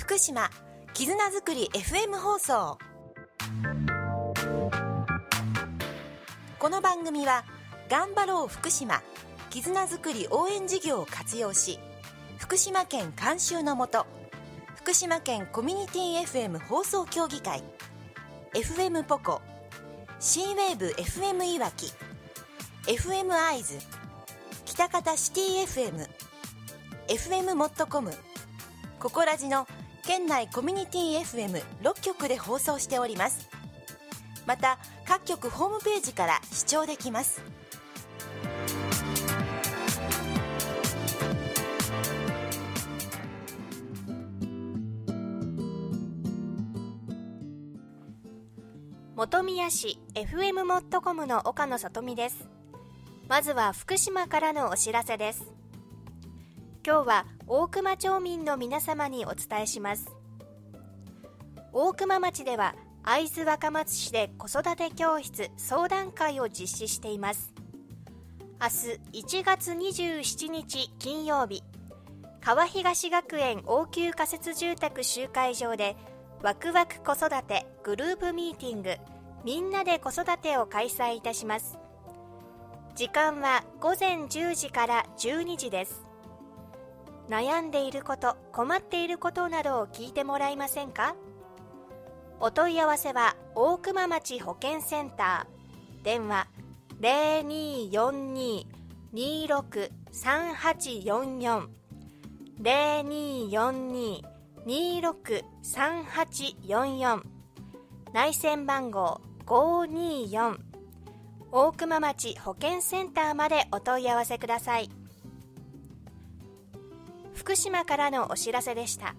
福島絆づくり FM 放送。この番組は頑張ろう福島絆づくり応援事業を活用し、福島県監修のもと、福島県コミュニティ FM 放送協議会、 FM ポコ、 シーウェーブ FM いわき、 FM アイズ、北方シティ FM、 FM モットコム、ココラジの県内コミュニティ FM6 局で放送しております。また各局ホームページから視聴できます。 本宮市 FM モットコムの岡野里美です。まずは福島からのお知らせです。今日は大熊町民の皆様にお伝えします。大熊町では会津若松市で子育て教室相談会を実施しています。明日1月27日金曜日、川東学園応急仮設住宅集会場でワクワク子育てグループミーティングみんなで子育てを開催いたします。時間は午前10時から12時です。悩んでいること、困っていることなどを聞いてもらえませんか？お問い合わせは大熊町保健センター、電話 0242-263844 0242-263844、内線番号524、大熊町保健センターまでお問い合わせください。福島からのお知らせでした。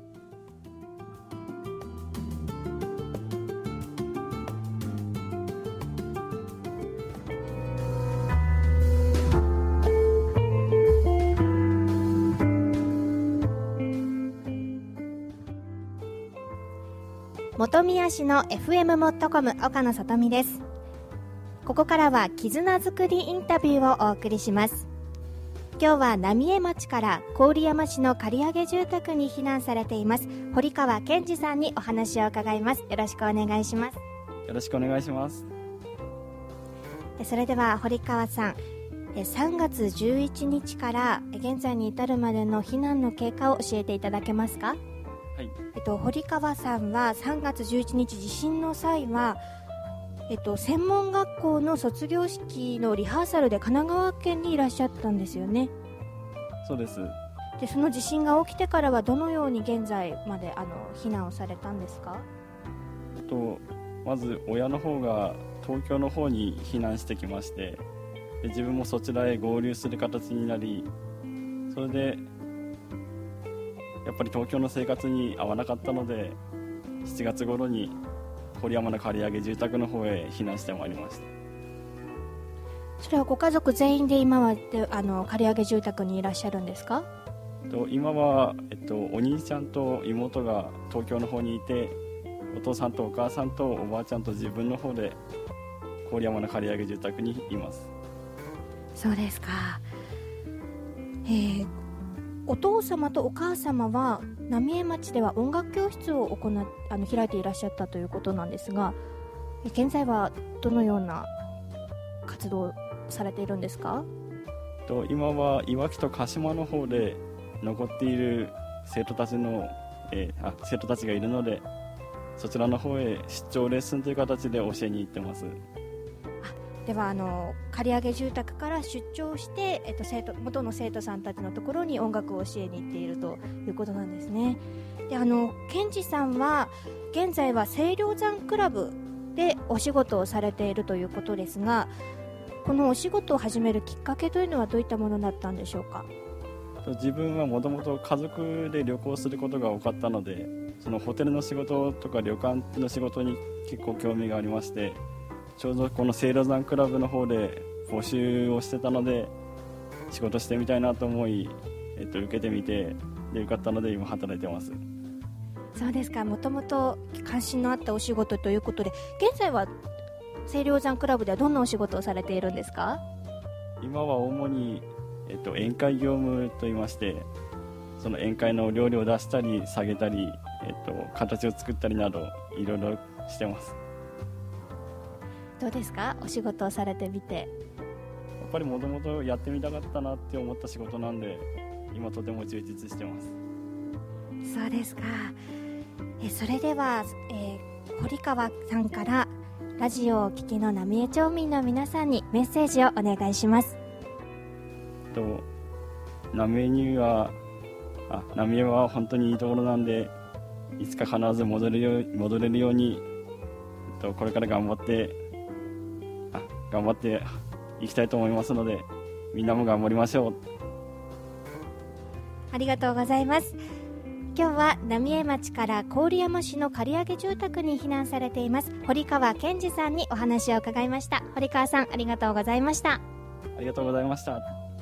本宮市の FM モットコム岡野里美です。ここからは絆づくりインタビューをお送りします。今日は浪江町から郡山市の借り上げ住宅に避難されています堀川健二さんにお話を伺います。よろしくお願いします。 よろしくお願いします。 それでは堀川さん、3月11日から現在に至るまでの避難の経過を教えていただけますか？ はい。 堀川さんは3月11日地震の際は専門学校の卒業式のリハーサルで神奈川県にいらっしゃったんですよね。 そうです。 でその地震が起きてからはどのように現在まで避難をされたんですか？ まず親の方が東京の方に避難してきまして、で自分もそちらへ合流する形になり、それでやっぱり東京の生活に合わなかったので7月頃に郡山の借り上げ住宅の方へ避難してまいりました。 それはご家族全員で今は借り上げ住宅にいらっしゃるんですか？ 今は、お兄ちゃんと妹が東京の方にいて、お父さんとお母さんとおばあちゃんと自分の方で郡山の借り上げ住宅にいます。 そうですか。お父様とお母様は浪江町では音楽教室を開いていらっしゃったということなんですが、現在はどのような活動をされているんですか？ 今はいわきと鹿島の方で残っている生徒たちがいるので、そちらの方へ出張レッスンという形で教えに行ってます。 では借り上げ住宅から出張して、元の生徒さんたちのところに音楽を教えに行っているということなんですね。で健二さんは現在は清涼山クラブでお仕事をされているということですが、このお仕事を始めるきっかけというのはどういったものだったんでしょうか？ 自分はもともと家族で旅行することが多かったので、そのホテルの仕事とか旅館の仕事に結構興味がありまして、ちょうどこの清涼山クラブの方で募集をしてたので仕事してみたいなと思い、受けてみて、で受かったので今働いてます。 そうですか。もともと関心のあったお仕事ということで、現在は清涼山クラブではどんなお仕事をされているんですか？ 今は主に、宴会業務といいまして、 その宴会の料理を出したり下げたり、形を作ったりなどいろいろしてます。 どうですか、お仕事をされてみて。 やっぱりもともとやってみたかったなって思った仕事なんで、今とても充実してます。 そうですか。それでは、堀川さんからラジオをお聞きの浪江町民の皆さんにメッセージをお願いします。 浪江は本当にいいところなんで、いつか必ず戻れるように、これから頑張っていきたいと思いますので、みんなも頑張りましょう。 ありがとうございます。今日は浪江町から郡山市の借り上げ住宅に避難されています堀川健二さんにお話を伺いました。堀川さん、ありがとうございました。 ありがとうございました。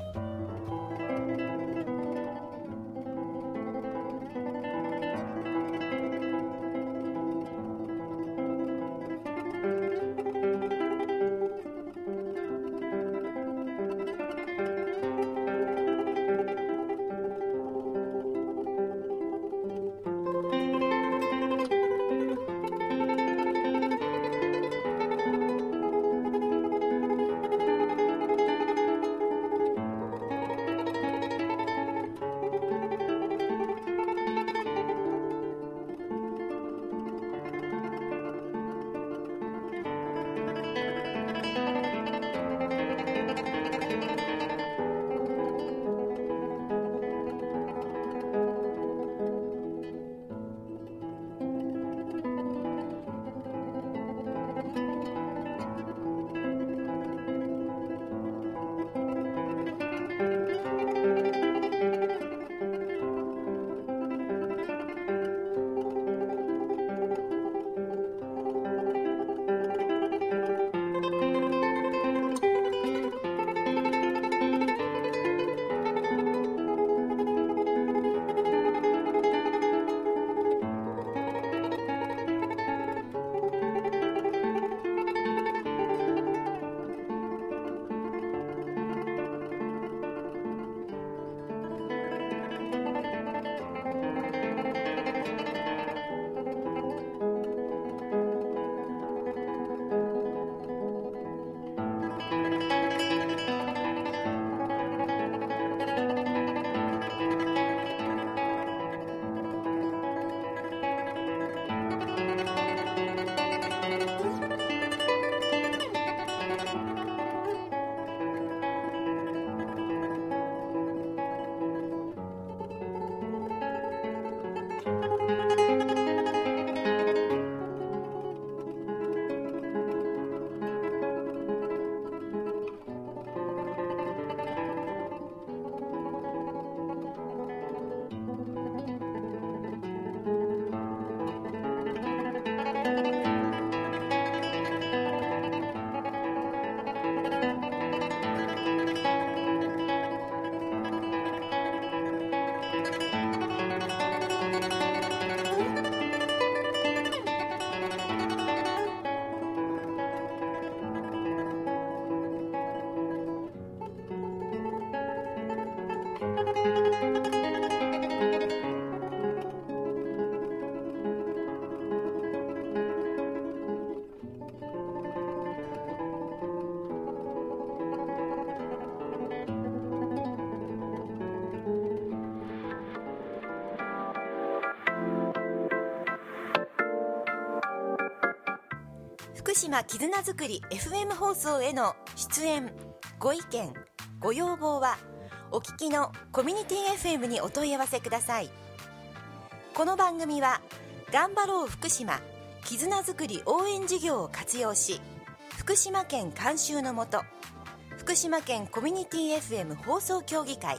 福島絆づくり FM 放送への出演、ご意見、ご要望はお聞きのコミュニティ FM にお問い合わせください。この番組は頑張ろう福島絆づくり応援事業を活用し、福島県監修のもと、福島県コミュニティ FM 放送協議会、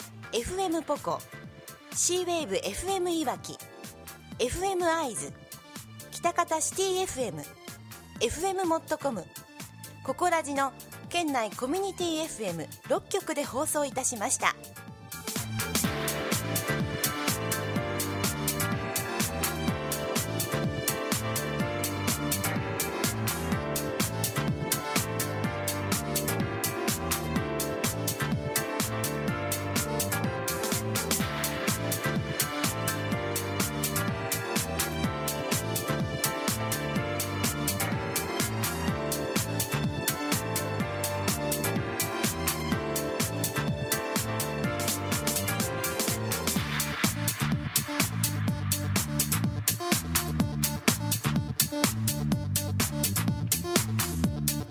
FM ポコ、 C-WAVE FM いわき、 FM アイズ、北方シティ FM、 FM モットコム、ココラジの県内コミュニティ FM6 局で放送いたしました。